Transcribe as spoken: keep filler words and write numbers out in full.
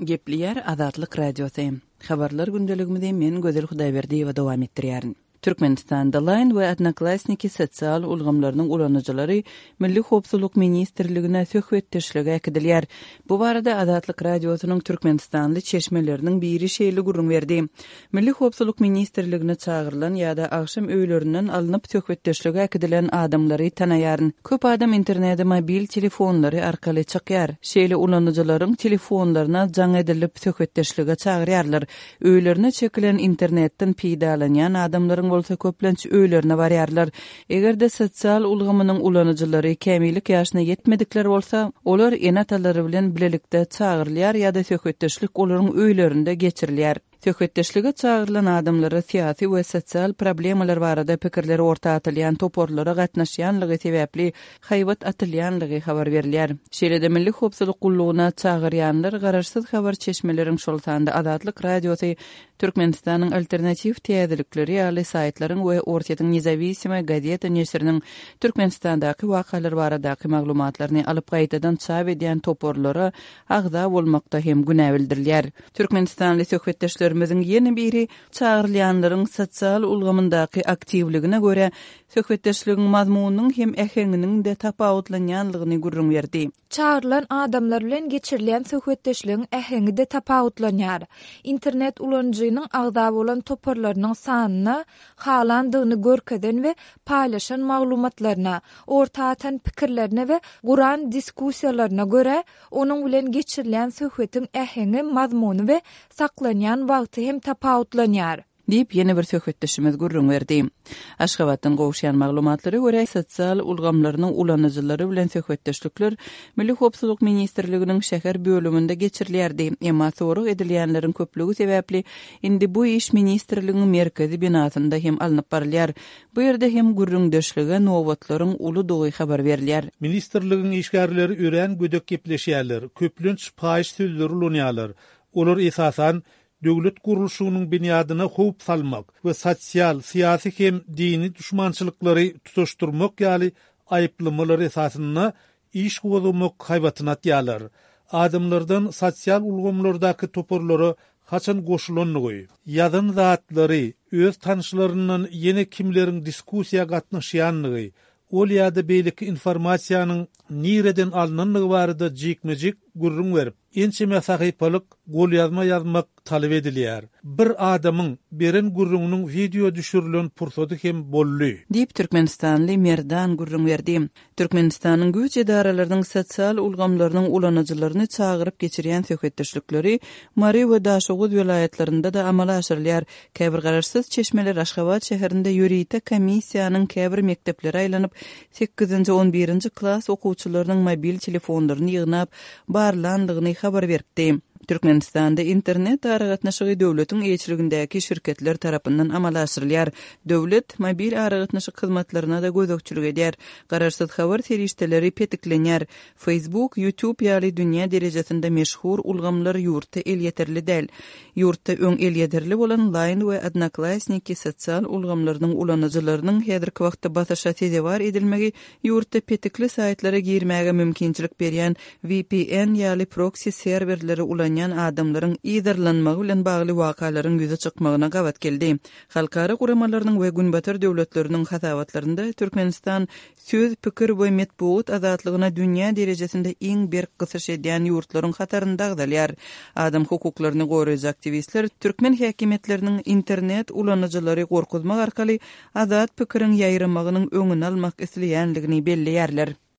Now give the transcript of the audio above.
Gepliyer Azatlyk Radiosu. Habarlar gündeligimizde men Gözel Hudaýberdiýewa dowam etdirýärin. Türkmenistanda Line we Odnoklassniki sosial ulgamlarynyň ulanyjylary Milli Howpsuzlyk Ministrligine söhbetdeşlige ekidilýär. Bu barada Azatlyk Radiosynyň Türkmenistanly çeşmeleriniň biri şeýle gurrun berdi. Milli Howpsuzlyk Ministrligine çağırılan ýa-da agşam öýlerinden alınıp söhbetdeşlige ekidilen adamlary tanaýaryn. Köp adam internetde mobil telefonlary arkaly çykýar. Şeýle ulanyjylaryň telefonlaryna jaň edilip söhbetdeşlige çağırýarlar. Öýlerine çekilen internetden peýdalanýan adamlaryň bolsa köplenç öýlerine barýarlar. Egerde sosial ulgamynyň ulanyjylary kämilik ýaşyna ýetmedikler bolsa, olar enatalary bilen bilelikde çağırylýar ýa-da söhbetdeşlik olaryň öýlerinde geçirilýär. Söhbetdeşlige çağırılan adamlara siyasi we sosial problemalar barada pikirleri orta atylýan toporlara gatnaşýanlygy sebäpli haýbat atylýanlygy habar berilýär. Şeýle-de Milli Howpsuzlyk Gullugyna çağırýanlar garaşsyz habar çeşmeleriň şoltanda Azatlyk Radiosy Türkmenistanyň alternativ täzelikleri ýaly saytlaryň we Ortaýa Nizawissima gazeta neşriniň Türkmenistandaky wakalar baradaky maglumatlaryny alyp gaýtadan çap edýän toporlara agza bolmakda hem günä bildirilýär. Türkmenistanly söhbetdeşlerimizin ýeni biri çağırylýanlaryň sosial ulgamyndaky aktivligine göre söhbetdeşligiň mazmunynyň hem ähenginiň de tapawutlanýanlygyny gurrun berdi. Çağırılan adamlar bilen geçirilen söhbetdeşligiň ähengi de tapawutlanýar. İnternet ulanyjynyň agza bolan toporlarynyň sanyna, halandygyny görkeden we paýlaşan maglumatlaryna, ortaatan pikirlerine we guran diskussiýalaryna göre onuň bilen geçirilen söhbetiň ähengi, mazmuny we saklanýan wagty hem tapawutlanýar. Diýip ýene bir söhbetdeşimiz gurrun berdi. Aşgabatdan gowşýan maglumatlary göre sosial ulgamlarynyň ulanyjylary bilen söhbetdeşlikler Milli Howpsuzlyk Ministrliginiň şäher bölüminde geçirilýärdi. Emma sorag edilýänleriň köplügi sebäpli indi bu iş ministrligiň merkezi binasynda hem alınıp barylýar. Bu ýerde hem gurrundeşlige nowatlaryň uly dogy habar berilýär. Ministrligiň işgärleri ören gödek gepleşýärler, köplünç paýyş sözleri ulanýarlar. Olar esasan döwlet gurulşynyň binyadyna howp salmak we sosial, syýasy hem dini düşmançylyklary tutuşdurmak ýaly aýyplamalar esasyna iş gowlamak haýbatyna atýarlar. Adamlardan sosial ulgamlardaky toporlary haçan goşulanlygy, ýadan zatlary, öz tanışlaryndan ýene kimleriň diskussiýa gatnaşýanlygy, ol ýa-da beýleki informasiýanyň nireden alınanlygy barada jikmejik gurrun berip, ençe mesahypalyk gol ýazma ýazmak talap edilýär. Bir adamyň beren gurrunyň video düşürilen pursaty hem bolly. Diýip Türkmenistanly Merdan gurrun berdi. Türkmenistanyň güç edaralarynyň sosial ulgamlarynyň ulanyjylaryny çağıryp geçirýän söhbetdeşlikleri Mari we Daşoğuz vilayetlerinde de amala aşyrylýar. Käbir garaşsyz çeşmeler Aşgabat şäherinde ýörite komissiýanyň käbir mektepleri aýlanyp sekizinji on birinji klass okuwçylarynyň mobil telefonlaryny ýygnap barlandygyny habar berdi. Türkmenistanda internet aragatnaşygy döwletiň eýçiligindäki şirketler tarapyndan amala aşyrylýar. Döwlet mobil aragatnaşyk hyzmatlaryna da gözükçülük edýär. Garaşsyz habar serişdeleri petiklenýär. Facebook, YouTube ýaly dünýä derejesinde meşhur ulgamlar ýurtda el ýeterli däl. Ýurtda öň el ýeterli bolan Line we Odnoklassniki sosial ulgamlarynyň ulanyjylarynyň häzirki wagtda basyşa tezewar edilmegi ýurtda petikli saytlara girmäge mümkinçilik berýän V P N ýaly proxy serwerleri ulan adamlaryň ýydarlanmagy bilen bagly wakalaryň ýüze çykmagyna gabat geldi. Halkara guramalarynyň we günbatar döwletleriniň hasawatlarynda Türkmenistan söz, pikir we metbuat azatlygyna dünýä derejesinde iň berk gysyş edýän ýurtlaryň hatarynda agdalýar. Adam hukuklaryny goraýjy aktivistler türkmen häkimetleriniň internet ulanyjylary gorkuzmak arkaly azat pikiriň ýaýramagynyň öňüni almak isleýänligini belleýärler.